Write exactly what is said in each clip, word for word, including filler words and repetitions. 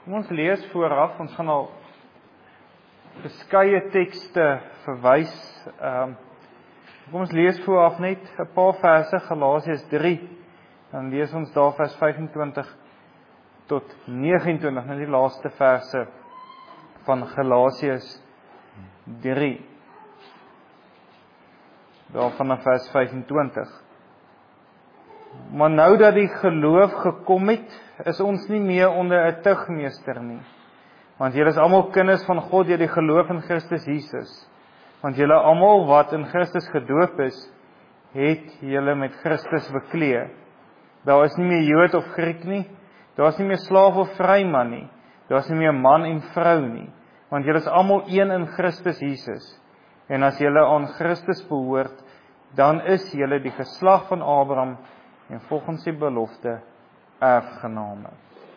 Kom ons lees vooraf, ons gaan al verskeie tekste verwys. Um, kom ons lees vooraf net 'n paar verse, Galasiërs drie. Dan lees ons daar vers vyfentwintig tot negenentwintig, nou die laaste verse van Galasiërs drie. Daar vanaf vers vyfentwintig. Maar nou dat die geloof gekom het, is ons nie meer onder 'n tugmeester nie. Want julle is almal kinders van God deur die geloof in Christus Jesus. Want julle almal wat in Christus gedoop is, het julle met Christus bekleë. Daar is nie meer Jood of Griek nie, daar is nie meer slaaf of vryman nie, daar is nie meer man en vrou nie, want julle is almal een in Christus Jesus. En as julle aan Christus behoort, dan is julle die geslag van Abraham en volgens die belofte erfgename.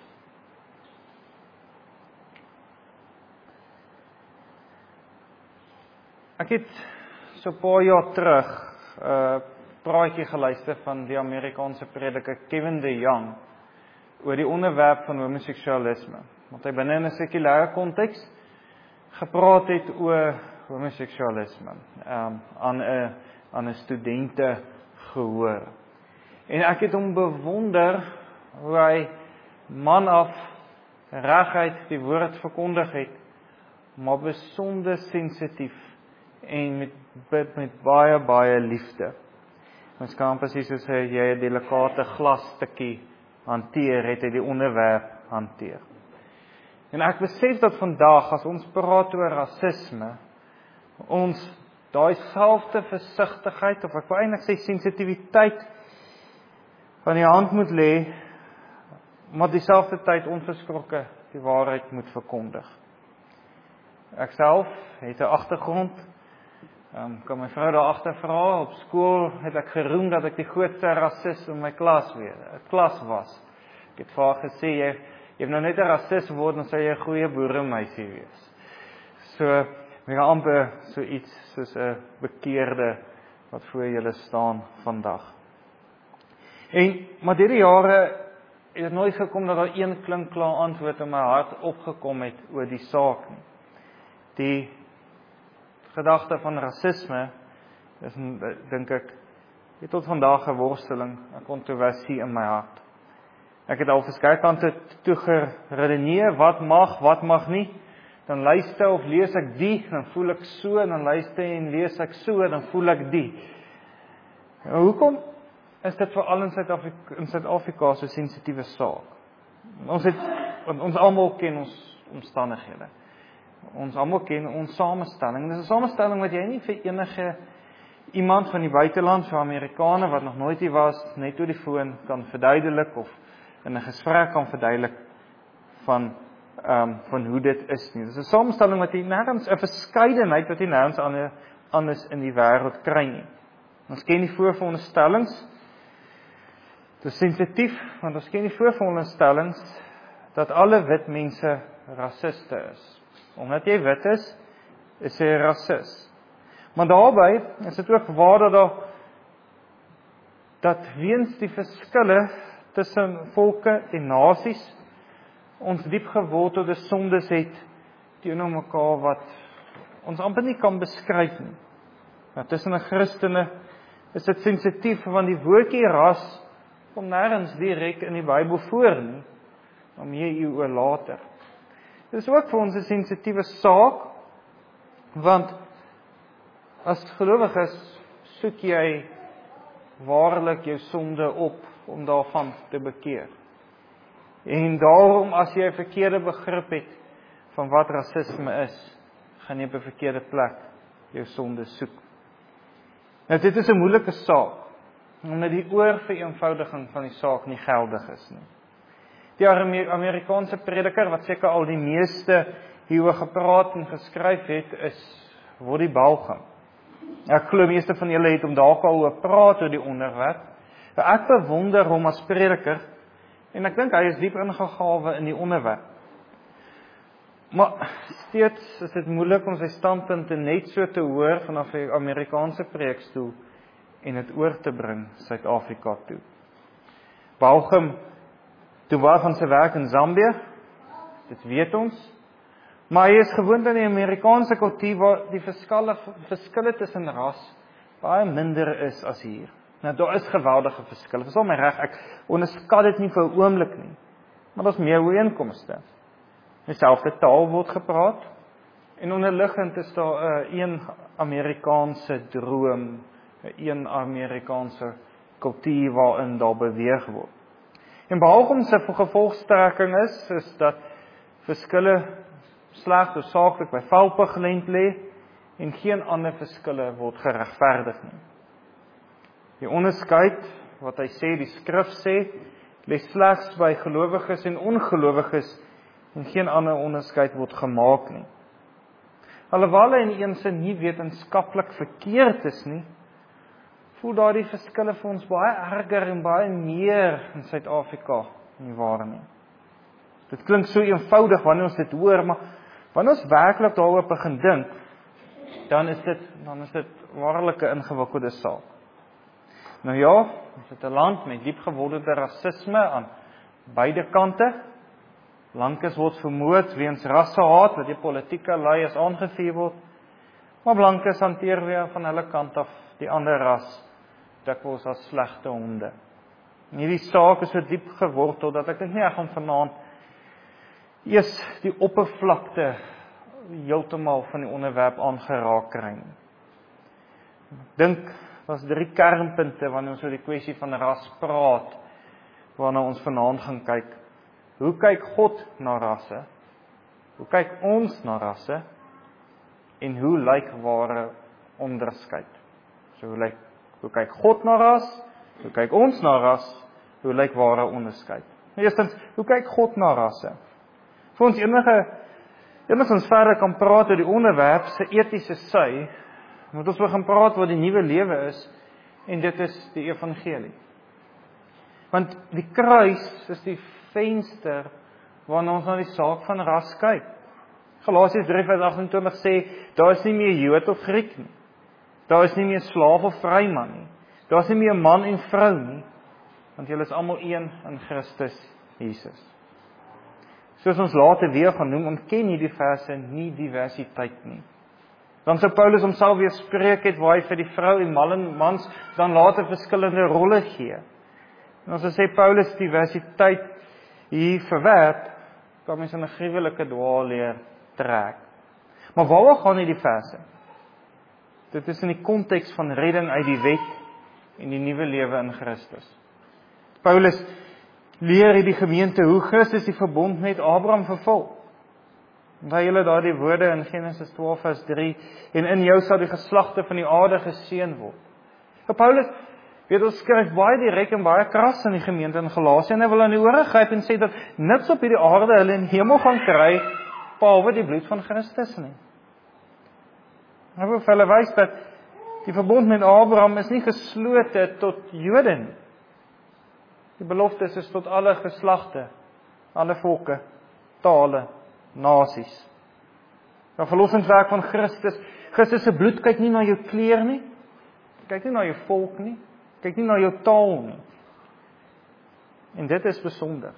Ek het so 'n paar jaar terug 'n uh, praatjie geluister van die Amerikaanse prediker Kevin DeYoung oor die onderwerp van homoseksualisme. Want hy binne in 'n sekulêre konteks gepraat het oor homoseksualisme um, aan 'n aan 'n studente gehoor. En ek het hom bewonder hoe hy man af reguit die woord verkondig het, maar besonder sensitief en met, met, met baie, baie liefde. Ons kan presies soos hy, jy 'n delikate glasstukkie hanteer, het hy die onderwerp hanteer. En ek besef dat vandag, as ons praat oor rasisme, ons daai selfde versigtigheid, of ek wil eintlik sê sensitiwiteit, van die hand moet lê, maar dieselfde tyd onverskrokke die waarheid moet verkondig. Ek self het 'n agtergrond, um, kan my vrou daar agter vra, op skool het ek geroem dat ek die grootste rasis in my klas weer, klas was. Ek het vir haar gesê, jy, jy het nou net 'n rasis word, dan sal jy 'n goeie boeremeisie wees. So, ek amper so iets soos 'n bekeerde wat voor julle staan vandag. En, maar deur die jare het dit nooit gekom dat daar een klinkklaar antwoord in my hart opgekom het oor die saak nie. Die gedagte van rasisme is, dink ek, het tot vandag 'n worsteling, 'n kontroversie in my hart. Ek het al verskeie kante toe geredeneer, wat mag, wat mag nie. Dan luister of lees ek die, dan voel ek so, dan luister en lees ek so, dan voel ek die. En hoekom is dit veral in Suid-Afrika, in Suid-Afrika so sensitiewe saak? Ons het, ons almal ken ons omstandighede. Ons almal ken ons samestelling. Dit is 'n samestelling wat jy nie vir enige iemand van die buiteland, vir Amerikane wat nog nooit hier was, net oor die foon kan verduidelik of in 'n gesprek kan verduidelik van um, van hoe dit is nie. Dit is 'n samestelling wat jy nêrens, 'n verskeidenheid wat jy nêrens ander anders in die wêreld kry nie. Ons ken die voorveronderstellings. Dit is sensitief, want ons ken die voorveronderstellings dat alle wit mense rasiste is. Omdat jy wit is, is jy 'n rasis. Maar daarbey is dit ook waar dat daar dat weens die verskille tussen volke en nasies ons diep gewortelde sondes het teenoor mekaar wat ons amper nie kan beskryf nie. Nou, tussen 'n Christene is dit sensitief, want die woordjie ras kom nêrens direk in die Bybel voor nie, maar meer eeue later. Dit is ook vir ons 'n sensitiewe saak, want as gelowiges soek jy waarlik jou sonde op om daarvan te bekeer. En daarom, as jy 'n verkeerde begrip het van wat rasisme is, gaan jy op 'n verkeerde plek jou sonde soek. Nou, dit is 'n moeilike saak, omdat die oorvereenvoudiging van die saak nie geldig is nie. Die Amerikaanse prediker, wat seker al die meeste hieroor gepraat en geskryf het, is Woody Baucham. Ek glo meeste van julle het om dalk al oor praat oor die onderwerp. Ek bewonder hom as prediker, en ek dink hy is diep ingegawe in die onderwerp. Maar steeds is dit moeilik om sy standpunte net so te hoor vanaf die Amerikaanse preekstoel en dit oor te bring Suid-Afrika toe. Baucham, toe waar van sy werk in Zambië, dit weet ons. Maar hy is gewoond aan die Amerikaanse kultuur waar die verskille, verskille tussen ras baie minder is as hier. Nou, daar is geweldige verskille. Verstaan my reg, ek onderskat dit nie vir 'n oomblik nie. Maar daar's meer ooreenkomste. Dieselfde taal word gepraat en onderliggend is daar 'n uh, een Amerikaanse droom, 'n een Amerikaanse kultuur waarin daar beweeg word. En behalwe om se gevolgtrekking is, is dat verskille slegs hoofsaaklik by foute gelend lê en geen ander verskille word geregverdig nie. Die onderskeid wat hy sê, die skrif sê, lê slegs by gelowiges en ongelowiges en geen ander onderskeid word gemaak nie. Alhoewel hy in een sin nie wetenskaplik verkeerd is nie, voel daardie verskille vir ons baie erger en baie meer in Suid-Afrika nie waar nie. Dit klink so eenvoudig wanneer ons dit hoor, maar wanneer ons werklik daaroor begin dink, dan is dit dan is dit waarlik 'n ingewikkelde saak. Nou ja, ons het 'n land met diepgeworderde rasisme aan beide kante. Lankes word vermoord weens rassehaat wat die politieke leiers aangevuur word, maar blankes hanteer weer van hulle kant af die ander ras dikwels as slegte honde. En hierdie saak is so diep gewortel dat ek dink nie ek gaan vanaand eers die oppervlakte heeltemal van die onderwerp aangeraak kry nie. Ek dink daar's drie kernpunte wanneer ons oor die kwessie van ras praat, waarna ons vanaand gaan kyk. Hoe kyk God na rasse? Hoe kyk ons na rasse? En hoe lyk ware onderskeid? So hoe lyk hoe kyk God na ras? Hoe kyk ons na ras? Hoe lyk ware onderskeid? Eerstens, hoe kyk God na rasse? Vir ons enige enige ons verder kan praat oor die onderwerp se etiese sy, moet ons begin praat wat die nuwe lewe is, en dit is die evangelie. Want die kruis is die venster waarna ons na die saak van ras kyk. Galasiërs drie vers agt-en-twintig sê, daar is nie meer Jood of Griek nie. Daar is nie meer slaaf of vryman nie. Daar is nie meer man en vrou nie, want julle is almal een in Christus Jesus. Soos ons later weer gaan noem, ontken hierdie verse nie diversiteit nie. Dan sou Paulus homself weer spreek het waar hy vir die vrou en man mans dan later verskillende rolle gee. En as hy sê Paulus diversiteit hier verwerp, kan mens in 'n gruwelike dwaalleer trek. Maar waaroor gaan hierdie verse? Dit is in die konteks van redding uit die wet en die nuwe lewe in Christus. Paulus leer hierdie gemeente hoe Christus die verbond met Abraham vervul. Waar julle daardie woorde in Genesis twaalf vers drie, en in jou sal die geslagte van die aarde geseën word. En Paulus, weet ons, skryf baie direk en baie kras in die gemeente in Galasië, en hy wil aan die ore gryp en sê dat niks op hierdie aarde hulle in die hemel gaan kry, behalwe die bloed van Christus nie. Hy wil vir hulle wys dat die verbond met Abraham is nie geslote tot Jode nie. Die beloftes is tot alle geslagte, alle volke, tale, nasies. Die verlossingswerk van Christus, Christus se bloed kyk nie na jou kleur nie, kyk nie na jou volk nie, kyk nie na jou taal nie. En dit is besonder.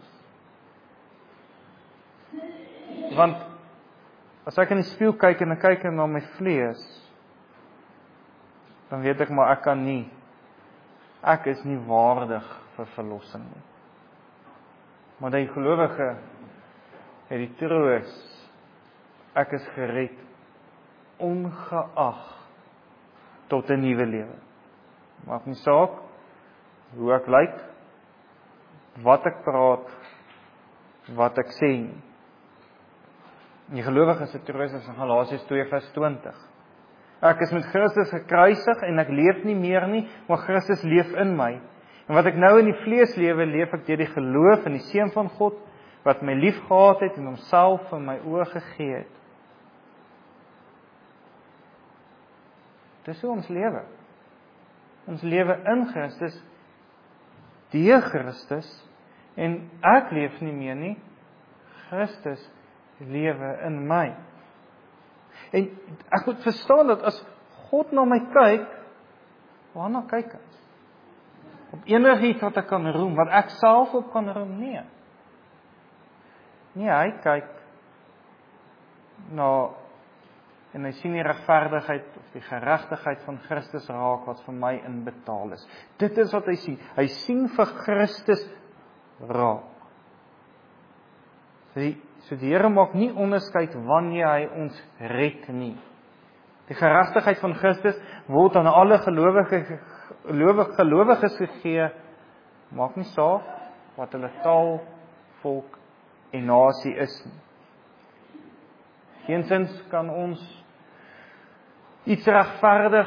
Want as ek in die spieël kyk en ek kyk na my vlees, dan weet ek maar ek kan nie, ek is nie waardig vir verlossing nie. Maar die gelowige het die troos, ek is gered, ongeag tot 'n nuwe lewe. Maak nie saak hoe ek lyk, wat ek praat, wat ek sê nie. Die gelowige se troos is in Galasiërs twee vers twintig. Ek is met Christus gekruisig en ek leef nie meer nie, maar Christus leef in my. En wat ek nou in die vlees lewe, leef ek deur die geloof in die Seun van God, wat my lief gehad het en homself vir my oë gegee het. Dis hoe ons lewe. Ons lewe in Christus, deur Christus, en ek leef nie meer nie, Christus lewe in my. En ek moet verstaan dat as God na my kyk, waarna kyk hy? Op enigiets wat ek kan roem, wat ek self op kan roem, nee. Nee, hy kyk na en hy sien die regverdigheid of die geregtigheid van Christus raak wat vir my inbetaal is. Dit is wat hy sien. Hy sien vir Christus raak. So die, so die Here maak nie onderskeid wanneer hy ons red nie. Die geregtigheid van Christus word aan alle gelowige gelowige gelowiges gegee, maak nie saak wat hulle taal, volk en nasie is nie. Geensins kan ons iets regverdig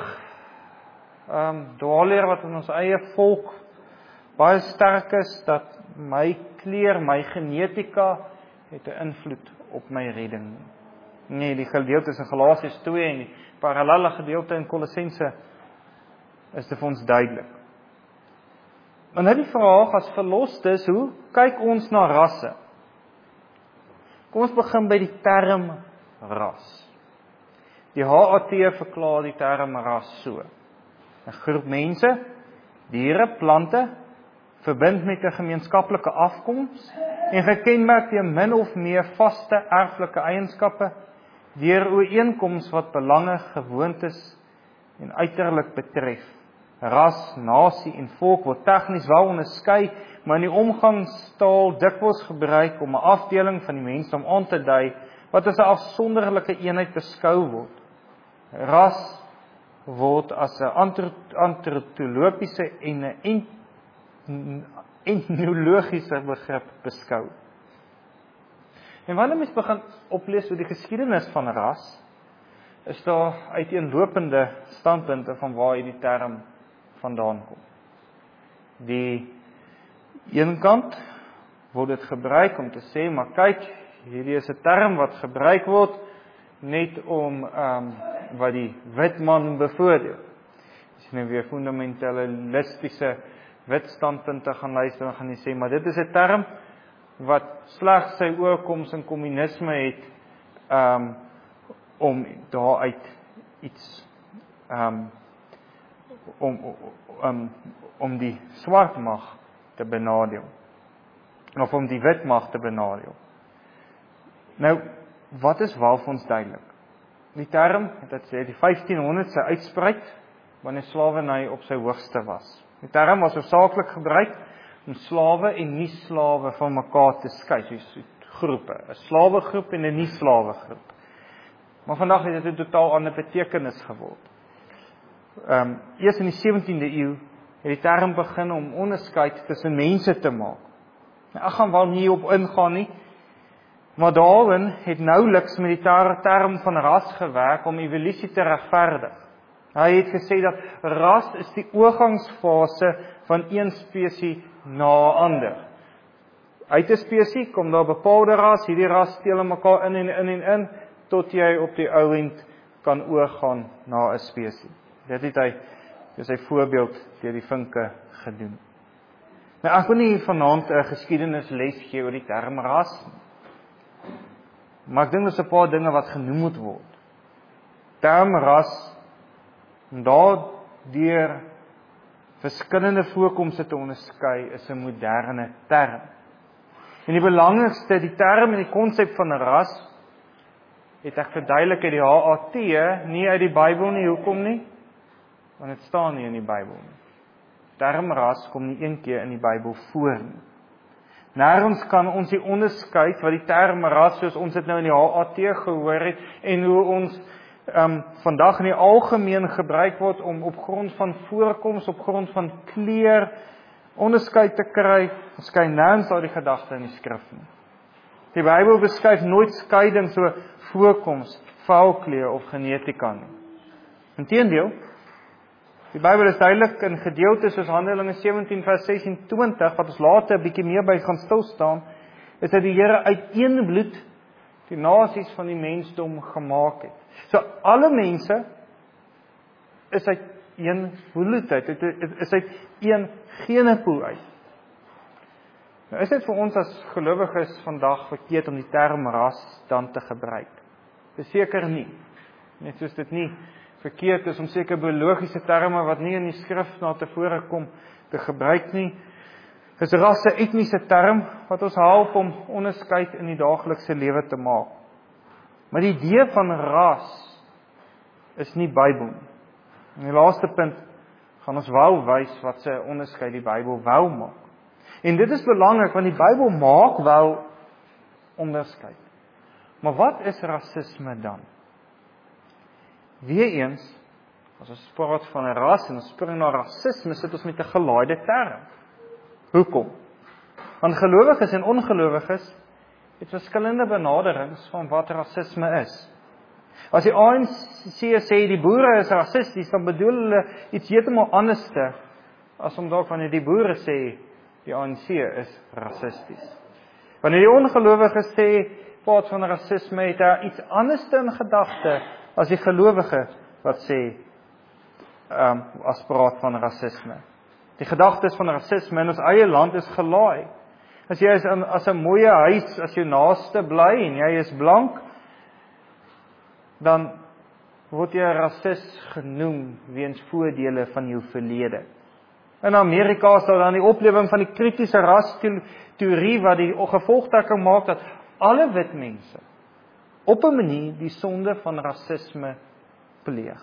um, dwaalleer wat in ons eie volk baie sterk is, dat my kleur, my genetika het 'n invloed op my redding. Nee, die gedeeltes in Galasiërs twee en die parallelle gedeelte in Kolossense is dit vir ons duidelik. Maar nou die vraag as verlostes, hoe kyk ons na rasse? Kom ons begin by die term ras. Die H A T verklaar die term ras so: 'n groep mense, diere, plante, verbind met 'n gemeenskaplike afkoms en gekenmerk deur min of meer vaste erflike eienskappe, deur ooreenkoms wat belange, gewoontes en uiterlik betref. Ras, nasie en volk word tegnies wel onderskei, maar in die omgangstaal dikwels gebruik om 'n afdeling van die mensdom aan te dui wat as 'n afsonderlike eenheid beskou word. Ras word as 'n antropologiese en 'n etnologiese begrip beskou. En wanneer mens begin oplees oor die geskiedenis van ras, is daar uiteenlopende standpunte van waar hierdie term vandaan kom. Die een kant word dit gebruik om te sê, maar kyk, hierdie is 'n term wat gebruik word net om um, wat die wit man bevoordeel. As jy nou weer fundamentalistiese wit standpunte gaan luister, dan gaan jy sê, maar dit is 'n term wat slegs sy oorkoms in kommunisme het um, om daaruit iets um, om, om, om die swart mag te benadeel. Of om die wit mag te benadeel. Nou, wat is wel vir ons duidelik? Die term, dit sê die vyftienhonderd se uitspreek wanneer slawerny op sy hoogste was. Die term was hoofsaaklik gebruik om slawe en nie slawe van mekaar te skei, soos groepe, 'n slawegroep en 'n nie slawegroep. Maar vandag het dit 'n totaal ander betekenis geword. Ehm um, eers in die sewentiende eeu het die term begin om onderskeid tussen mense te maak. Nou, ek gaan wel nie op ingaan nie, maar Darwin het nouliks met die term van ras gewerk om evolusie te regverdig. Hy het gesê dat ras is die oorgangsfase van een spesies na 'n ander. Uit 'n spesies kom daar 'n bepaalde ras, hierdie ras steel mekaar in en in en in, tot jy op die ou end kan oorgaan na 'n spesies. Dit het hy, dis sy voorbeeld deur die vinke gedoen. Nou ek wil nie vanaand 'n geskiedenisles gee oor die term ras, maar ek dink daar's 'n paar dinge wat genoem moet word. Term ras, om daardeur verskillende voorkomste te onderskei, is 'n moderne term. En die belangrikste, die term en die konsep van 'n ras, het ek verduidelik uit die H A T, nie uit die Bybel nie. Hoekom nie? Want dit staan nie in die Bybel nie. Term ras kom nie een keer in die Bybel voor nie. Nêrens kan ons die onderskeid wat die term ras, soos ons dit nou in die H A T gehoor het, en hoe ons um, vandag in die algemeen gebruik word om op grond van voorkoms, op grond van kleur, onderskeid te kry, skyn nêrens daar die gedagte in die skrif nie. Die Bybel beskryf nooit skeiding so voorkoms, velkleur of genetika nie. Inteendeel, die Bybel is duidelik in gedeeltes soos Handelinge sewentien vers sesentwintig, wat ons later 'n bietjie meer by gaan stil staan, is dat die Here uit een bloed die nasies van die mensdom gemaak het. So alle mense is uit een bloed uit, is uit een genepool uit. Nou is dit vir ons as gelowiges vandag verkeerd om die term ras dan te gebruik? Beseker nie. Net soos dit nie verkeerd is om seker biologiese terme wat nie in die skrif na tevore kom te gebruik nie. Is ras 'n etniese term wat ons help om onderskeid in die daaglikse lewe te maak. Maar die idee van ras is nie Bybel nie. En die laaste punt gaan ons wou wys wat se onderskeid die Bybel wou maak. En dit is belangrik want die Bybel maak wel onderskeid. Maar wat is rasisme dan? Weereens, as ons praat van 'n ras en ons spring na rasisme, sit ons met 'n gelaaide term. Hoekom? Want gelowiges en ongelowiges het verskillende benaderings van wat rasisme is. As die A N C sê die boere is rassisties, dan bedoel hulle iets heeltemal anderste as om dalk wanneer die boere sê die A N C is rassisties. Wanneer die ongelowiges sê praat van rasisme, het hy iets anderste in gedagte as die gelowige wat sê um, as praat van rasisme. Die gedagtes van rasisme in ons eie land is gelaai. As jy is in, as 'n mooie huis, as jou naaste bly en jy is blank, dan word jy 'n rasis genoem weens voordele van jou verlede. In Amerika is daar dan die oplewing van die kritiese rasteorie wat die gevolgtrekking maak dat alle wit mense op 'n manier die sonde van rasisme pleeg.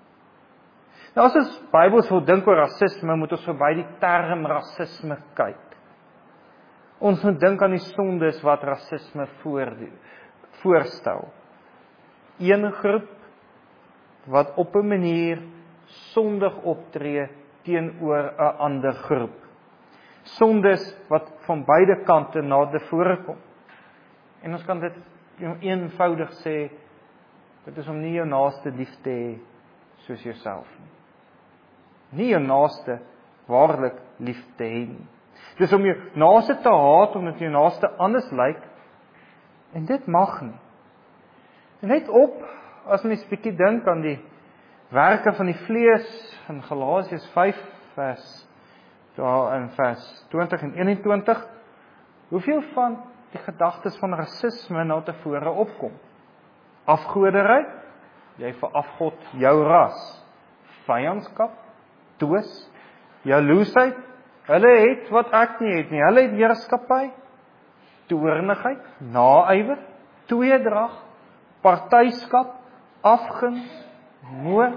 Nou as ons Bybels wil dink oor rasisme, moet ons verby die term rasisme kyk. Ons moet dink aan die sondes wat rasisme voorstel. Een groep wat op 'n manier sondig optree teenoor 'n ander groep. Sondes wat van beide kante na tevore kom. En ons kan dit eenvoudig sê, dit is om nie jou naaste lief te hê soos jouself nie. Nie jou naaste waarlik lief te hê nie. Dis om jou naaste te haat omdat jou naaste anders lyk, en dit mag nie. En net op, as mens bietjie dink aan die werke van die vlees in Galasiërs vyf vers daar in vers twintig en eenentwintig, hoeveel van die gedagtes van rasisme na tevore opkom? Afgoderry, jy verafgod jou ras. Vyandskap, twis, jaloesheid, hulle het wat ek nie het nie, hulle het heerskappy, toornigheid, naaiwer, tweedrag, partyskap, afguns, moord.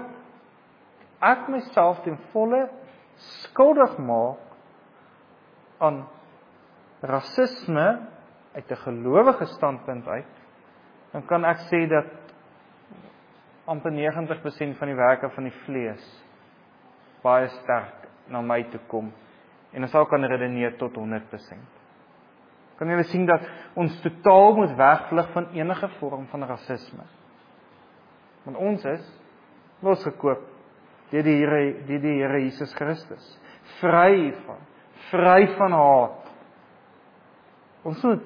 Ek myself ten volle skuldig maak aan rasisme uit 'n gelowige standpunt uit, dan kan ek sê dat amper negentig persent van die werke van die vlees baie sterk na my toe kom, en ons sal kan redeneer tot honderd persent. Kan julle sien dat ons totaal moet wegvlug van enige vorm van rasisme? Want ons is losgekoop deur die Here, deur die Here Jesus Christus. Vry van, vry van haat. Ons moet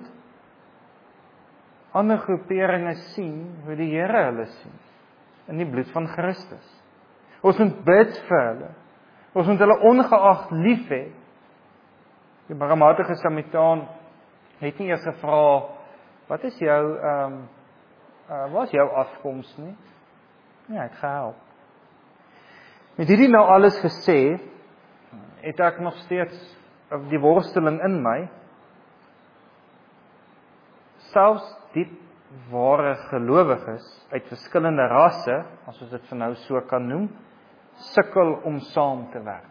ander groeperinge sien hoe die Here hulle sien, in die bloed van Christus. Ons moet bid vir hulle. Ons moet hulle ongeag lief hê. Die barmhartige Samaritaan het nie eers gevra, wat is jou, um, uh, wat is jou afkoms nie? Nee, hy het gehelp. Met hierdie nou alles gesê, het ek nog steeds die worsteling in my, selfs diep ware gelowiges uit verskillende rasse, as ons dit vir nou so kan noem, sukkel om saam te werk.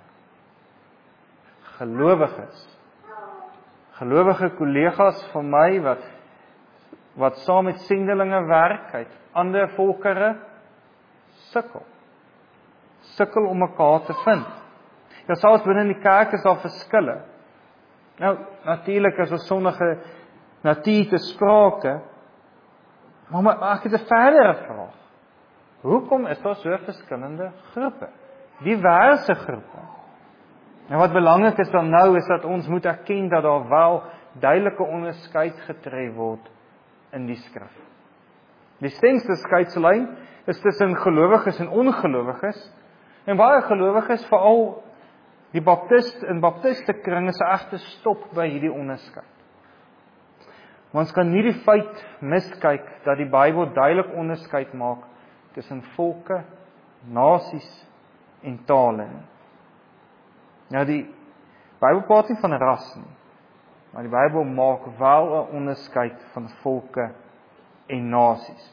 Gelowiges, gelowige kollegas van my, wat, wat saam met sendelinge werk, uit ander volkere, sukkel. Sukkel om mekaar te vind. Ja, selfs binne die kerk is daar verskille. Nou, natuurlik is ons sonnige natuur te sprake, maar, maar ek het 'n verdere vraag. Hoekom is daar so verskillende groepe? Diverse groepe. En wat belangrik is dan nou, is dat ons moet erken dat daar wel duidelike onderskeid getref word in die skrif. Die strengste skeidslyn is tussen gelowiges en ongelowiges, en baie gelowiges, veral die baptist in baptistekring, is egter stop by hierdie onderskeid. Maar ons kan nie die feit miskyk dat die Bybel duidelik onderskeid maak tussen volke, nasies en tale nie. Nou die Bybel praat nie van ras nie, maar die Bybel maak wel 'n onderskeid van volke en nasies.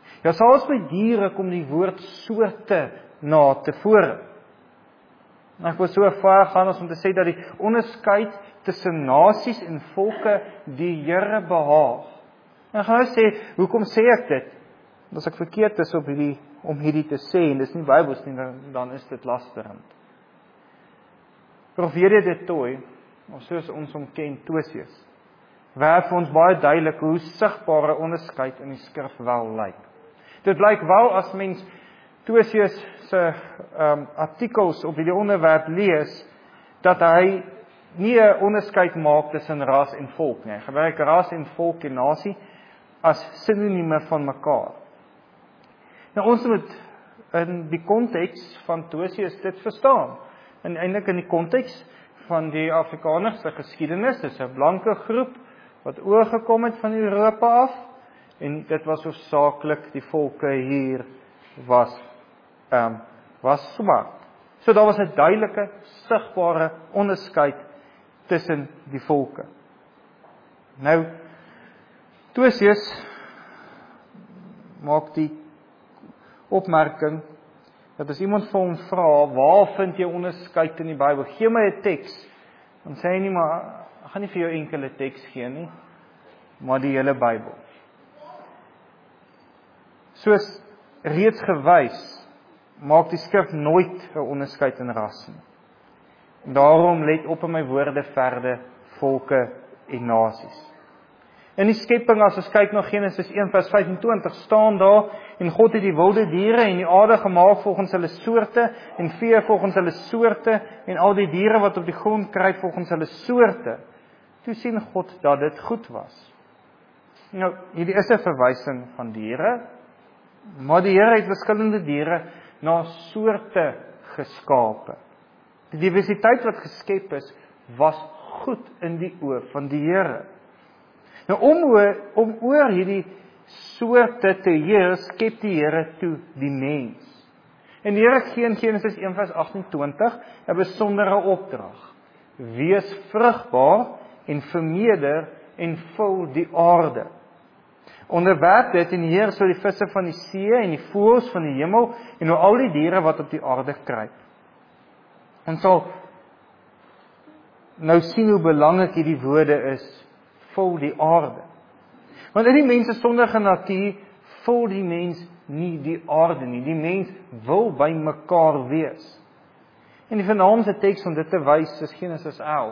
Ja, selfs by diere kom die woord soorte na tevore. En ek wil so ver gaan as om te sê dat die onderskeid tussen nasies en volke die Here behaag. En ek gaan nou sê, hoekom sê ek dit? As ek verkeerd is op hierdie, om hierdie te sê, en dis nie Bybels nie, dan, dan is dit lasterend. Profetie de Tooi, of soos ons hom ken, Tosius, werk vir ons baie duidelik hoe sigbare onderskeid in die skrif wel lyk. Dit blyk wel as mens Tosius se um, artikels op hierdie onderwerp lees, dat hy nie 'n onderskeid maak tussen ras en volk nie. Hy gebruik ras en volk en nasie as sinonieme van mekaar. Nou ons moet in die konteks van Tosius dit verstaan. En eintlik in die konteks van die Afrikanerse geskiedenis, dis 'n blanke groep wat oorgekom het van Europa af, en dit was hoofsaaklik die volke hier was um, was swart. So daar was 'n duidelike, sigbare onderskeid tussen die volke. Nou, Tosius maak die opmerking, dat as iemand vir hom vra, waar vind jy onderskeid in die Bybel? Gee my 'n teks. Dan sê hy nie, maar ek gaan nie vir jou enkele teks gee nie, maar die hele Bybel. Soos reeds gewys, maak die skrif nooit 'n onderskeid in ras nie. En daarom let op in my woorde verde, volke en nasies. In die skepping, as ons kyk na Genesis een vers vyf-en-twintig, staan daar, en God het die wilde diere en die aarde gemaak volgens hulle soorte, en vee volgens hulle soorte, en al die diere wat op die grond kruip volgens hulle soorte. Toe sien God dat dit goed was. Nou, hierdie is 'n verwysing van diere, maar die Here het verskillende diere na soorte geskape. Die diversiteit wat geskep is, was goed in die oë van die Here. Nou om oor, om oor hierdie soorte te heers, skep die Here toe die mens. En die Here gee in Genesis een vers agt-en-twintig 'n besondere opdrag. Wees vrugbaar en vermeerder en vul die aarde. Onderwerp dit en heers oor die visse van die see en die voëls van die hemel en oor al die diere wat op die aarde kruip. Ons sal nou sien hoe belangrik hierdie woorde is, vul die aarde. Want in die mens se sondige natuur vul die mens nie die aarde nie. Die mens wil by mekaar wees. En die vernaamste teks om dit te wys is Genesis elf.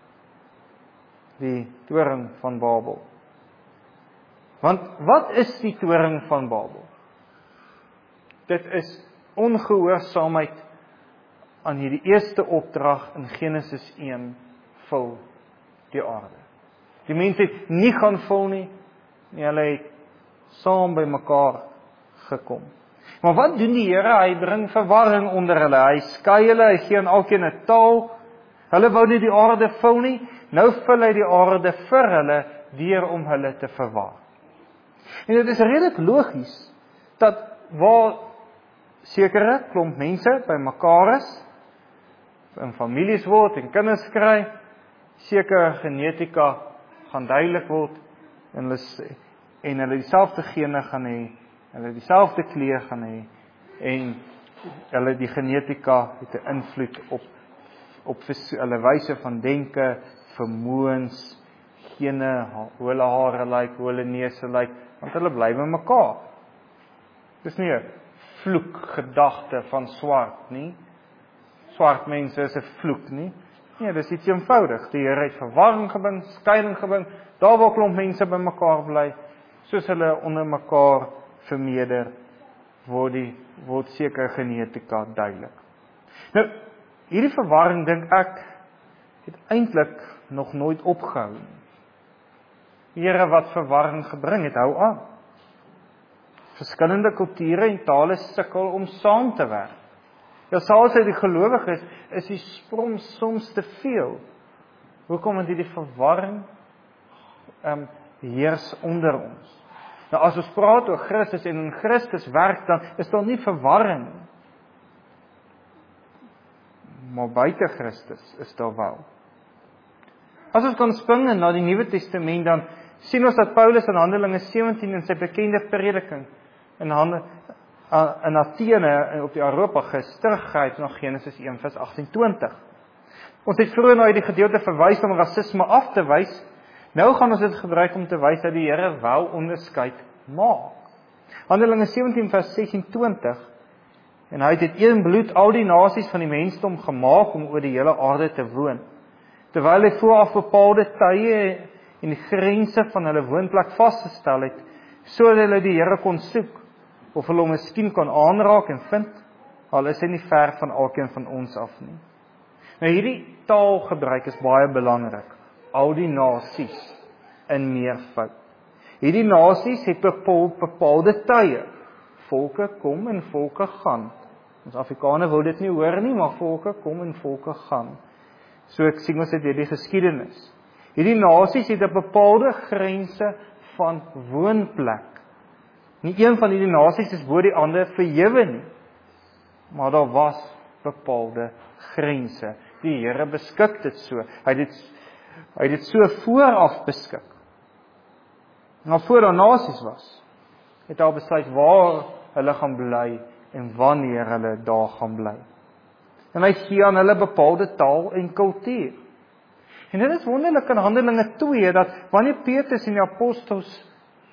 Die toring van Babel. Want wat is die toring van Babel? Dit is ongehoorsaamheid aan hierdie eerste opdrag in Genesis een, vul die aarde. Die mense het nie gaan vul nie, nie hulle het saam by mekaar gekom. Maar wat doen die Here? Hy bring verwarring onder hulle, hy skei hulle, hy gee aan elkeen 'n taal, hulle wou nie die aarde vul nie, nou vul hy die aarde vir hulle, deur om hulle te verwar. En dit is redelik logies, dat waar sekere klomp mense by mekaar is, in families word en kinders kry, sekere genetika gaan duidelik word, en hulle, en hulle dieselfde gene gaan hê, hulle dieselfde kleur gaan hê, en hulle die genetika het 'n invloed op, op hulle wyse van denke, vermoëns, gene, hoe hulle hare lyk, hoe hulle neuse lyk, want hulle bly by mekaar. Dis nie 'n vloek gedagte van swart nie. Swart mense is 'n vloek nie. Nee, dis iets eenvoudig. Die Here het verwarring gebring, skeiding gebring, daar waar klomp mense by mekaar bly, soos hulle onder mekaar vermeerder, word die word sekere genetika duidelik. Nou, hierdie verwarring dink ek het eintlik nog nooit opgehou nie. Die Here wat verwarring gebring het, hou aan. Verskillende kulture en tale sukkel om saam te werk. Ja, selfs uit die gelowiges is die sprong soms te veel. Hoekom? Want hierdie verwarring um, heers onder ons. Nou as ons praat oor Christus en in Christus werk, dan is daar nie verwarring. Maar buite Christus is daar wel. As ons kan spring na die Nuwe Testament, dan sien ons dat Paulus in Handelinge sewentien in sy bekende prediking in hande in Athene op die Areopagus teruggryp na Genesis een vers agtien twintig. Ons het vroeër na die gedeelte verwys om rasisme af te wys. Nou gaan ons dit gebruik om te wys dat die Here wou onderskeid maak. Handelinge sewentien vers sesentwintig. En hy het uit een bloed al die nasies van die mensdom gemaak om oor die hele aarde te woon. Terwyl hy vooraf bepaalde tye en die grense van hulle woonplek vasgestel het, sodat hulle die Here kon soek, of hulle hom miskien kon aanraak en vind, al is hy nie ver van elkeen van ons af nie. Nou hierdie taalgebruik is baie belangrik. Al die nasies in meervoud. Hierdie nasies het bepaal, bepaalde tye. Volke kom en volke gaan. Ons Afrikaner wil dit nie hoor nie, maar volke kom en volke gaan. So ek sien ons dit deur die geskiedenis. Hierdie nasies het 'n bepaalde grense van woonplek. Nie een van hierdie nasies is bo die ander verhewe nie. Maar daar was bepaalde grense. Die Here beskik dit so. Hy het dit, hy het dit so vooraf beskik. Nou voor daar nasies was, het hy al besluit waar hulle gaan bly en wanneer hulle daar gaan bly. En hy gee aan hulle bepaalde taal en kultuur. En dit is wonderlik in Handelinge twee, dat wanneer Petrus en die apostels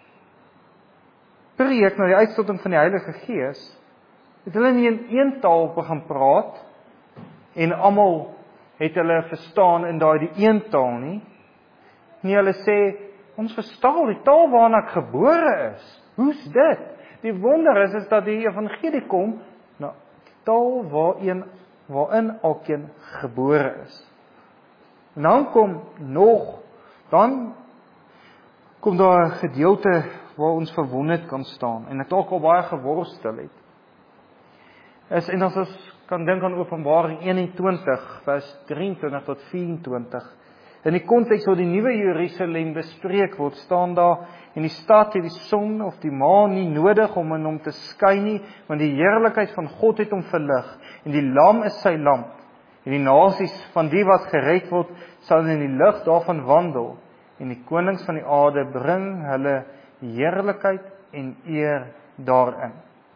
preek na die uitstorting van die Heilige Gees, het hulle nie in een taal begin praat, en almal het hulle verstaan in daai die een taal nie. Nie, hulle sê, ons verstaan die taal waarna ek gebore is. Hoe's dit? Die wonder is, is dat die evangelie kom, na die taal waarin, waarin elkeen gebore is. En dan kom nog, dan kom daar 'n gedeelte waar ons verwonderd kan staan, en ek dalk al baie geworstel het. Is, en as ons kan dink aan Openbaring eenentwintig, vers drieëntwintig tot vyf-en-twintig, in die konteks waar die nuwe Jerusalem bespreek word, staan daar, en die stad het die son of die maan nie nodig om in hom te skyn nie, want die heerlikheid van God het hom verlig, en die lam is sy lamp, en die nasies van die wat gered word, sal in die lig daarvan wandel, en die konings van die aarde bring hulle heerlikheid en eer daarin.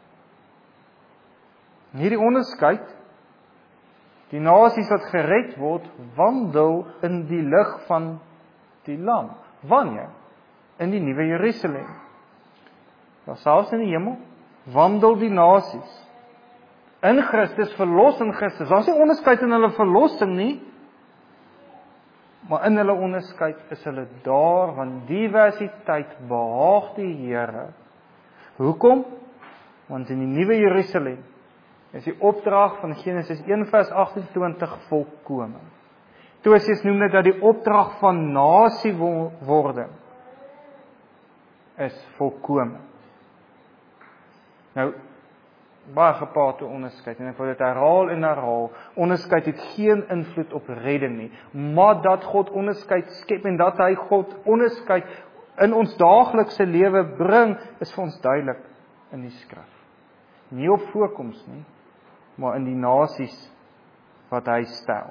En hierdie onderskeid, die nasies wat gered word, wandel in die lig van die lam. Wanneer? In die nuwe Jerusalem. Daar selfs in die hemel, wandel die nasies. In Christus, verlos in Christus. Daar is nie onderskeid in hulle verlossing nie, maar in hulle onderskeid is hulle daar, want diversiteit behaag die Here. Hoekom? Want in die nuwe Jerusalem is die opdrag van Genesis een vers agt-en-twintig volkome. Tosius noem dit dat die opdrag van nasiewording is volkome. Nou, baie gepaard te onderskeid, en ek wil dit herhaal en herhaal, onderskeid het geen invloed op redding nie, maar dat God onderskeid skep, en dat hy God onderskeid in ons daaglikse lewe bring, is vir ons duidelik in die skrif. Nie op voorkoms nie, maar in die nasies wat hy stel.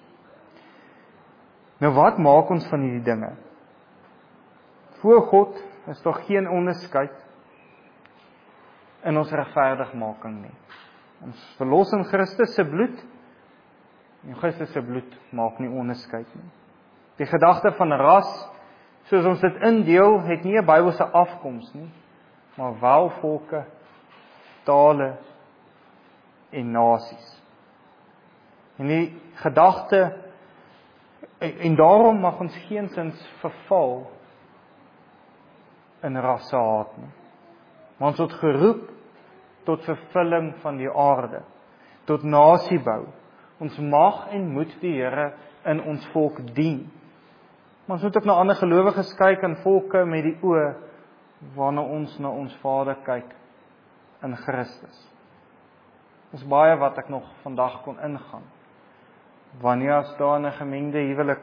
Nou wat maak ons van hierdie dinge? Voor God is daar geen onderskeid in ons regverdigmaking nie. Ons verlos in Christus se bloed, en Christus se bloed maak nie onderskeid nie. Die gedagte van ras, soos ons dit indeel, het nie 'n Bybelse afkoms nie, maar wel volke, tale en nasies. En die gedagte, en daarom mag ons geensins verval in rassehaat nie. Maar ons word geroep tot vervulling van die aarde, tot nasiebou. Ons mag en moet die Here in ons volk dien. Maar ons moet ook na ander gelowiges kyk en volke met die oë waarna ons na ons Vader kyk in Christus. Dis baie wat ek nog vandag kon ingaan. Wanneer as daar 'n gemengde huwelik,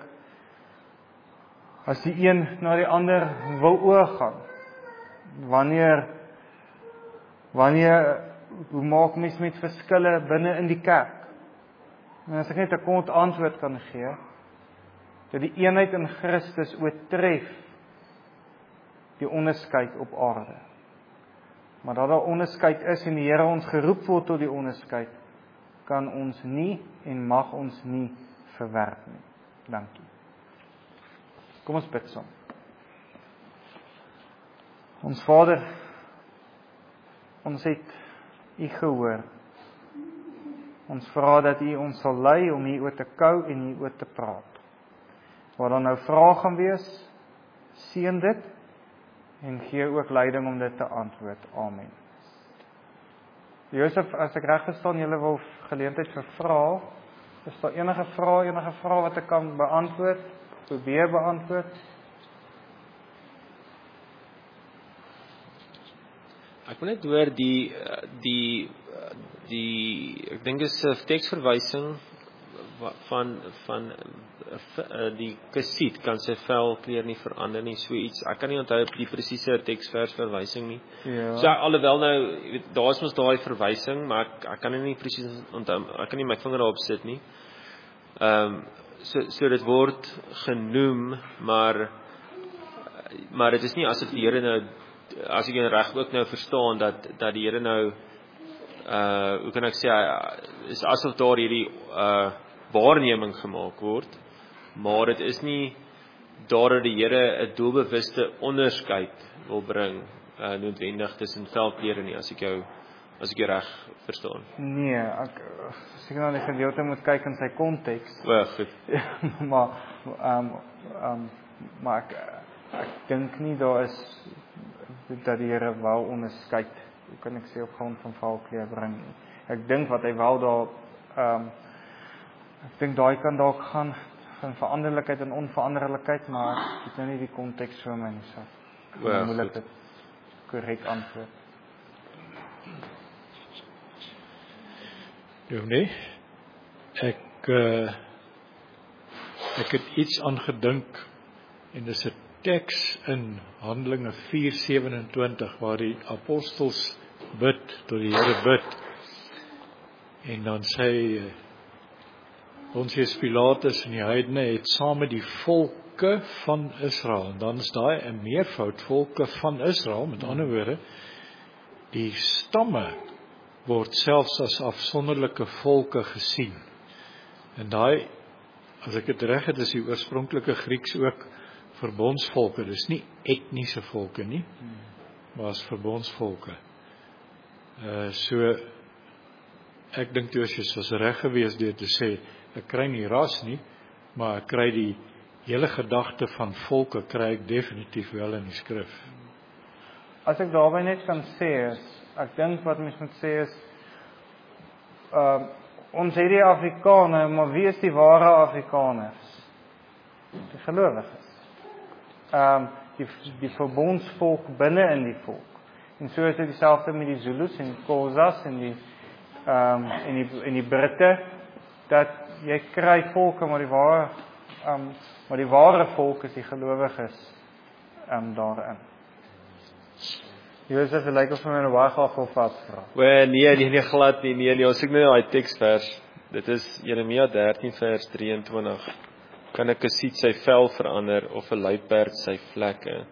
as die een na die ander wil oorgaan, wanneer Wanneer, hoe maak mens met verskille binne in die kerk? En as ek net 'n kort antwoord kan gee, dat die eenheid in Christus oortref die onderskeid op aarde. Maar dat daar onderskeid is en die Here ons geroep word tot die onderskeid, kan ons nie en mag ons nie verwerp nie. Dankie. Kom ons bid saam. Ons Vader, ons het U gehoor. Ons vra dat U ons sal lei om hieroor te kou en hieroor te praat. Waar daar nou vrae gaan wees, seën dit en gee ook leiding om dit te antwoord. Amen. Josef, as ek reg verstaan, julle wil geleentheid vir vrae. Is daar enige vrae, enige vrae wat ek kan beantwoord, probeer beantwoord? Ek wil net hoor die die die ek dink is 'n teksverwysing van van die kasiet kan sy velkleur nie verander nie, so iets. Ek kan nie onthou die presiese teksversverwysing nie. Ja. So alhoewel nou, jy weet, daar is mos daai verwysing, maar ek, ek kan dit nie presies onthou. Ek kan nie my vinger daarop sit nie. Ehm um, so so dit word genoem, maar maar dit is nie asof die Here nou, as ek reg ook nou verstaan dat dat die Here nou uh hoe kan ek sê, is asof daar hierdie uh waarneming gemaak word, maar dit is nie daar dat die Here 'n doelbewuste onderskeid wil bring uh, noodwendig tussen velkleure nie, as ek jou as ek jou reg verstaan. Nee, ek seker nou die gedeelte moet kyk in sy konteks. O, goed. maar ehm um, ehm um, maar ek ek dink nie daar is dat die Here wou onderskei. Hoe kan ek sê op grond van velkleur bring nie. Ek dink wat hy wou daar ehm um, ek dink daai kan dalk gaan van veranderlikheid en onveranderlikheid, maar ek het nou nie die konteks vir my nie, so. Well, moet ek dit korrek antwoord. Ja, nee. Ek uh, ek het iets aangedink en dis 'n teks in Handelinge vier sewenentwintig waar die apostels bid, tot die Here bid. En dan sê hy, Pontius Pilatus en die heidene het saam met die volke van Israel, en dan is daai 'n meervoud, volke van Israel, met ander woorde, die stamme word selfs as afsonderlike volke gesien. En daai, as ek dit reg het, is die oorspronklike Grieks ook verbondsvolke, dis nie etniese volke nie, maar as verbondsvolke. Uh, so, ek dink Josius was reg gewees deur te sê, ek kry nie ras nie, maar ek kry die hele gedagte van volke, kry ek definitief wel in die skrif. As ek daarby net kan sê is, ek dink wat mens moet sê is, uh, ons het die Afrikaner, maar wie is die ware Afrikaners? Die gelowiges. Um, die, die verbondsvolk binne in die volk. En so is dit dieselfde met die Zulus en die Xhosas en die, um, en die, en die Britte, dat jy kry volke, maar die ware, um, maar die ware volk is die gelowiges um, daarin. Josef, het lyk of my nou baie graag wil vasvra. Wel, nee, nee, nee, glad nie, nee, nee, ons ek nou daai teksvers, dit is Jeremia dertien vers drieëntwintig, kan 'n kasiet sy vel verander, of 'n luiperd sy vlekke.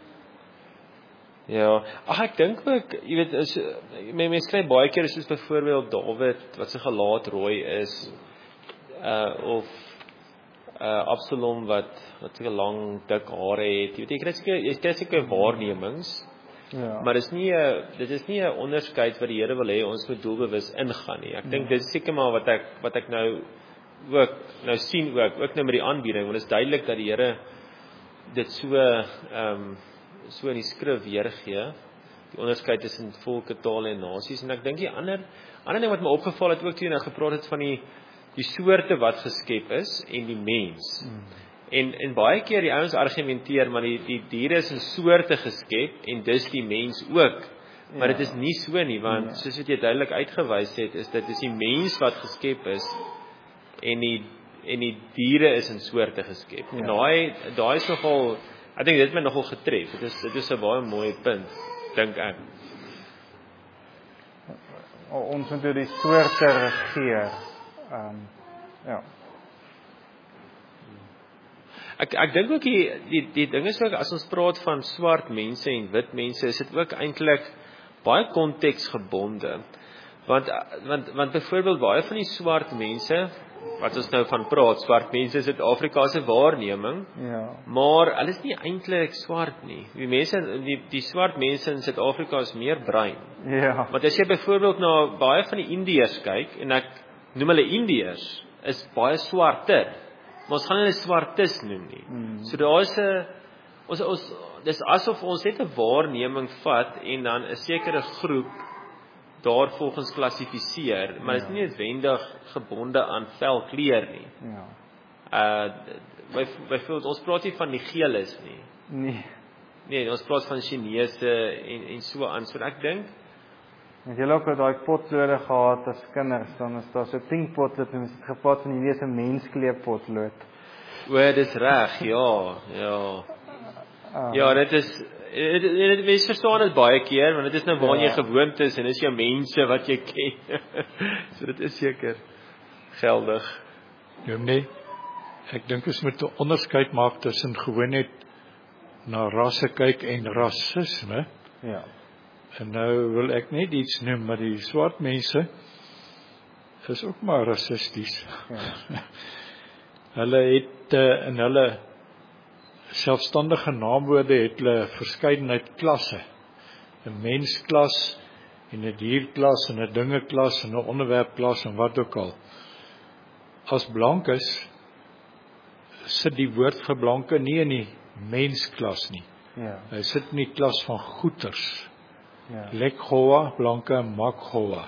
Ja, ag ek dink ook, jy weet, is, mense kry baie keer, soos byvoorbeeld Dawid, wat sy gelaat rooi is, uh, of uh, Absalom, wat, wat so 'n lang, dik hare het, jy weet, jy kry seker, jy kry seker waarnemings, Ja. maar is nie, dit is nie 'n onderskeid wat die Here wil hê ons moet doelbewus ingaan nie. Ek dink Ja. dit is seker maar wat ek wat ek nou ook nou sien ook, ook nou met die aanbieding, want dit is duidelik dat die Here dit so ehm um, so in die skrif weergee, die onderskeid tussen volke, tale en nasies. En ek dink die ander ander ding wat my opgeval het ook toe nou gepraat het van die die soorte wat geskep is en die mens. Hmm. En en baie keer die ouens argumenteer, maar die die diere is in soorte geskep en dis die mens ook. Maar dit ja. is nie so nie, want ja. soos wat jy duidelik uitgewys het, is dit is die mens wat geskep is en die en die diere is in soorte geskep. Ja. En daai daai is nogal, ek dink dit het my nogal getref. Dit is dit is 'n baie mooi punt, dink ek. Ons moet die soorte regeer. Ehm um, ja. Ek ek dink ook die die die ding is ook, as ons praat van swart mense en wit mense, is dit ook eintlik baie konteksgebonde. Want want want byvoorbeeld baie van die swart mense wat ons nou van praat, swart mense in Suid-Afrika se waarneming, Ja. maar hulle is nie eintlik swart nie. Die mense die die swart mense in Suid-Afrika is meer bruin. Ja. Want as jy byvoorbeeld na baie van die Indiërs kyk en ek noem hulle Indiërs, is baie swarter. Maar ons gaan hulle swartes noem nie. Mm. So daar is 'n ons ons dis asof ons net 'n waarneming vat en dan 'n sekere groep daarvolgens klassifiseer, maar dit is nie noodwendig gebonde aan velkleur nie. Ja. Uh byvoorbeeld ons praat nie van die geeles nie. Nee. Nee, ons praat van Chinese en en so aan. So ek dink Het julle ook daai potlode gehad as kinders, dan is daar so pink potlood en is dit gepraat van hierdie is 'n menskleep potlood. o, dis reg, ja, ja. Uh, Ja, dit is dit, dit, mens verstaan dit baie keer, want dit is nou waar Ja. jy gewoond is en dis jou mense wat jy ken. So dit is seker geldig. Ja, nee. Ek dink ons moet 'n onderskeid maak tussen gewoon net na rasse kyk en rasisme. Ja. En nou wil ek net iets noem, maar die swart mense is ook maar rassisties. Ja. Hulle het uh, in hulle selfstandige naamwoorde het hulle verskeidenheid klasse. 'n Mensklas en 'n dierklas en 'n dingeklas en 'n onderwerpklas en wat ook al. As blankes sit die woord vir blanke nie in die mensklas nie. Ja. Hy sit in die klas van goeters. Ja. Lekgoa, blanke en makgoa.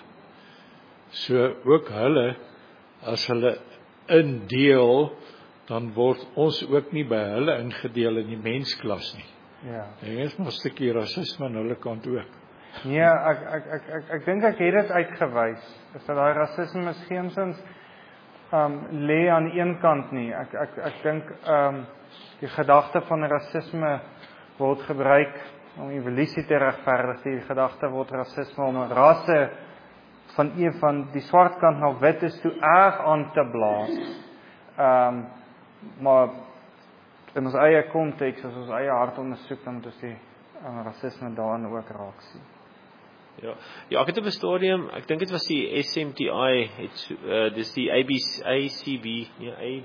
So ook hulle, as hulle indeel, dan word ons ook nie by hulle ingedeel in die mensklas nie. Ja. En dit is maar 'n stukkie rasisme aan hulle kant ook. Ja, ek ek ek ek ek dink ek het dit uitgewys. Is dat daai rasisme is geensins um lê aan een kant nie. Ek ek ek dink um die gedagte van rasisme word gebruik om evolusie te regverdig. Die gedagte word rasisme om rasse van een van die swart kant na wit is toe erg aan te blaas. Um maar in ons eie konteks, as ons eie hart ondersoek, dan moet ons die um, rasisme daarin ook raak sien. Ja, ja, ek het op 'n stadium, ek dink dit was die S M T I, het uh, dis die A B C, A C B, ja, A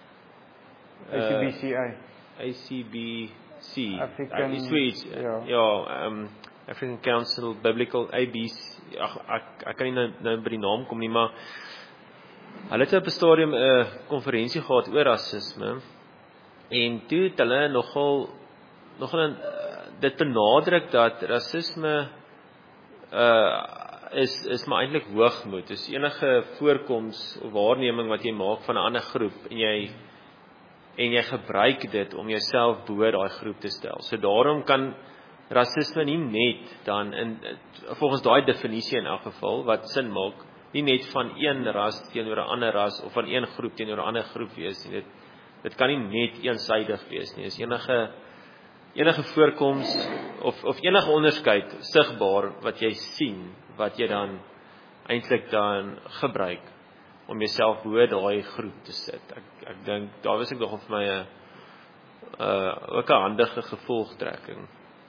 A C B C A. A C B C. African, Is iets, ja. ja, um African Council Biblical A B C. Ag ek ek kan nie nou, nou by die naam kom nie, maar hulle het op 'n stadium 'n uh, konferensie gehad oor rasisme en toe het hulle nogal nogal uh, dit benadruk dat rasisme uh is is maar eintlik hoogmoed. Dis enige voorkoms of waarneming wat jy maak van 'n ander groep en jy en jy gebruik dit om jouself bo daai groep te stel. So daarom kan rasisme nie net dan in volgens daai definisie in elk geval wat sin maak, nie net van een ras teenoor 'n ander ras of van een groep teenoor 'n ander groep wees nie. Dit dit kan nie net eensaidig wees nie. Is enige enige voorkoms of of enige onderskeid sigbaar wat jy sien, wat jy dan eintlik dan gebruik om jouself bo daai groep te sit. Ek ek dink daar was ek nog vir my 'n uh ook 'n handige gevolgtrekking.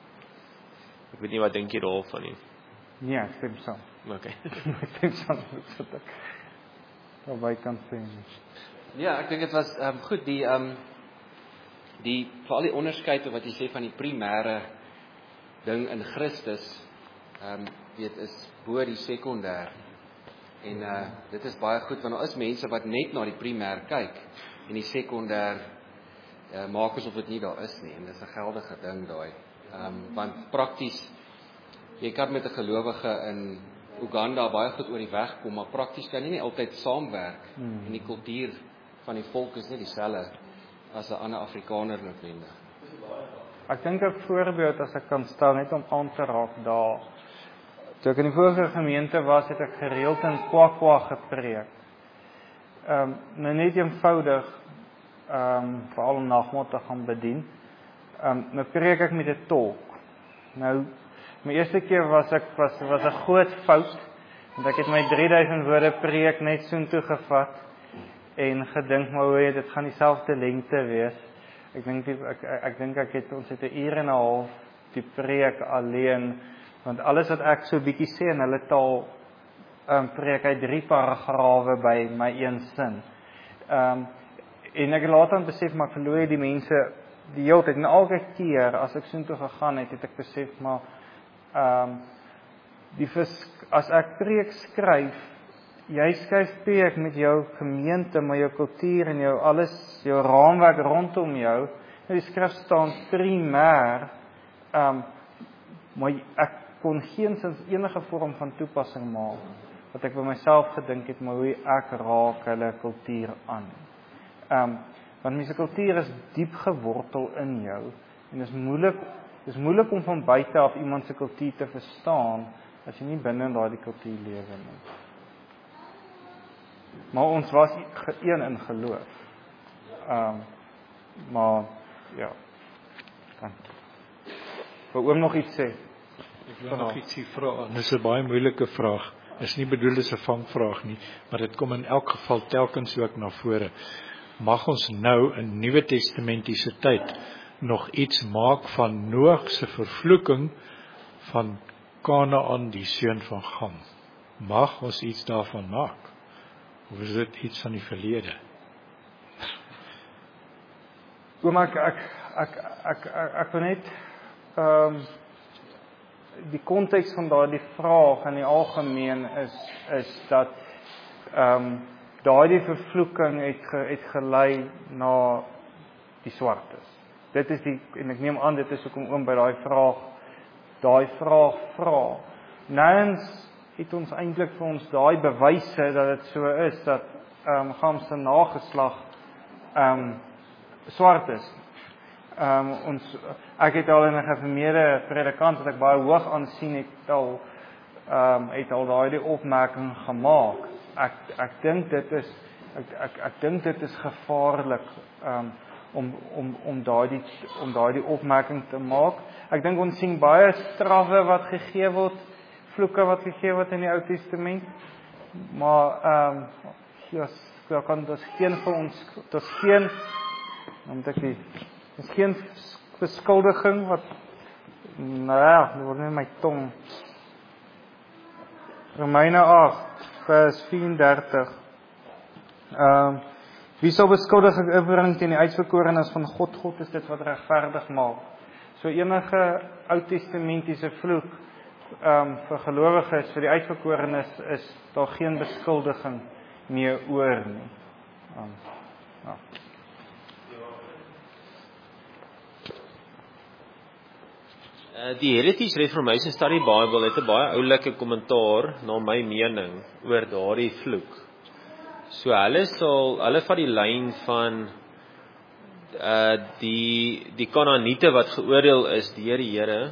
Ek weet nie wat dink jy daarvan nie. Nee, ek stem saam. Okay. Ek stem saam met wat ek daarby kan sê. Ja, ek dink dit was um, goed die um die veral die onderskeid wat jy sê van die primêre ding in Christus, ehm um, weet is bo die sekondêr. En uh dit is baie goed want daar is mense wat net na die primêr kyk en die sekondêr uh, maak asof dit nie daar is nie en dis 'n geldige ding daai. Ehm um, want prakties jy kan met 'n gelowige in Uganda baie goed oor die weg kom, maar prakties kan jy nie altyd saamwerk hmm. en die kultuur van die volk is nie dieselfde as 'n ander Afrikaner noodwendig. Ek dink 'n voorbeeld as ek kan stel net om aan te raak daar. Toe ek in die vorige gemeente was, het ek gereeld in KwaKwa gepreek. Ehm um, nou net eenvoudig ehm um, veral om nagmaal te gaan bedien. Ehm um, nou preek ek met 'n tolk. Nou my eerste keer was ek was was 'n groot fout want ek het my drie duisend woorde preek net soontoe gevat en gedink maar hoe dit gaan dieselfde lengte wees. Ek dink ek ek, ek dink ek het ons het 'n uur en 'n half die preek alleen Want alles wat ek so bietjie sê in hulle taal, um, preek hy drie paragrawe by my een sin. Um, en ek laat dan besef, maar ek verloor die mense die hele tyd, en elke keer as ek soontoe gegaan het, het ek besef, maar um, die vers, as ek preek skryf, jy skryf preek met jou gemeente, met jou kultuur en jou alles, jou raamwerk rondom jou, en die skrif staan primêr, um, maar ek kon geensins enige vorm van toepassing maak, wat ek by myself gedink het, maar hoe ek raak hulle kultuur aan. Um, want mense kultuur is diep gewortel in jou, en is moeilik, is moeilik om van buite af iemand se kultuur te verstaan, as jy nie binne in daardie kultuur lewe nie. Maar ons was een in geloof. Um, maar, ja, dankie. Wil oom nog iets sê? Ek wil nog ietsie vra. Dit is 'n baie moeilike vraag. Dit is nie bedoel as 'n vangvraag nie, maar dit kom in elk geval telkens ook na vore. Mag ons nou in Nuwe Testamentiese tyd nog iets maak van Noag se vervloeking van Kanaan, die seun van Gam? Mag ons iets daarvan maak? Of is dit iets van die verlede? Oom, ek, ek, ek, ek, ek, ek wil net um, die konteks van daardie vraag in die algemeen is, is dat um, daardie vervloeking het, ge, het gelei na die swartes. Dit is die, en ek neem aan, dit is ook om oom by daai vraag, daai vraag vra. Nêrens het ons eintlik vir ons daai bewyse dat dit so is, dat um, Gam se nageslag um, swart is. Um, ons, ek het al in 'n gereformeerde predikant wat ek baie hoog aansien het al, um, het al daai opmerking gemaak. Ek ek dink dit is ek ek ek dink dit is gevaarlik um, om om om daai om daai opmerking te maak. Ek dink ons sien baie strawwe wat gegee word, vloeke wat gegee word in die Ou Testament. Maar ehm um, ja, daar kan dit geen vir ons, dit is geen om te sê, dit is geen beskuldiging wat nou ja, dit word net my tong. Romeine agt vers vyf-en-dertig. Ehm um, wie sal beskuldiging inbring teen die uitverkorenes van God? God is dit wat regverdig maak. So enige Ou Testamentiese vloek ehm um, vir gelowiges, vir die uitverkorenes is daar geen beskuldiging meer oor nie. Um, ja. Uh, die Heritage Reformation Study Bible het 'n baie oulike kommentaar na my mening oor daardie vloek. So hulle sal hulle vat die lyn van uh die die Kanaaniete wat geoordeel is deur die Here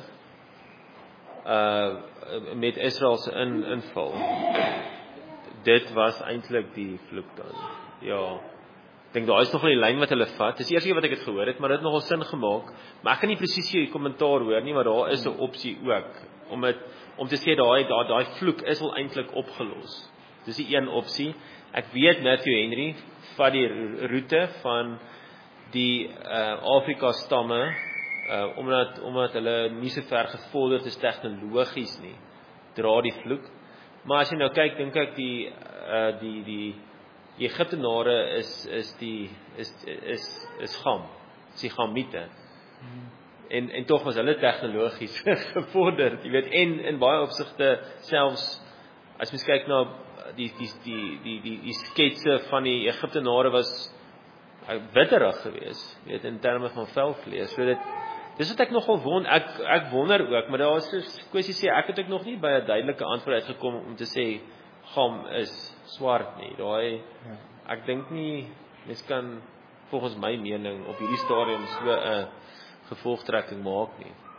uh met Israel se in inval. Dit was eintlik die vloek dan. Ja. Ek dink daar is nog 'n lyn wat hulle vat. Dis die eerste keer wat ek dit gehoor het, maar dit het nogal sin gemaak. Maar ek kan nie presies die kommentaar hoor nie, maar daar is 'n opsie ook om dit om te sê daai daai daai vloek is al eintlik opgelos. Dis die een opsie. Ek weet Matthew Henry vat die roete van die uh, Afrika stamme uh, omdat omdat hulle nie so ver gevorderd is tegnologies nie, dra die vloek. Maar as jy nou kyk, dink ek die uh, die die die Egiptenare is is die is is is Gam, is die Gamiete. Hmm. En en tog was hulle tegnologies gevorderd, jy weet, en in baie opsigte selfs as mens kyk na die die die die die die sketse van die Egiptenare was witterig geweest, jy weet, in terme van velvlees. So dit dis wat ek nogal wonder, ek ek wonder ook, maar daar is so kwessie sê ek het ook nog nie by 'n duidelike antwoord uitgekom om te sê Gam is swart nie. Daai ja. Ek dink nie mens kan volgens my mening op hierdie stadium so 'n gevolgtrekking maak nie.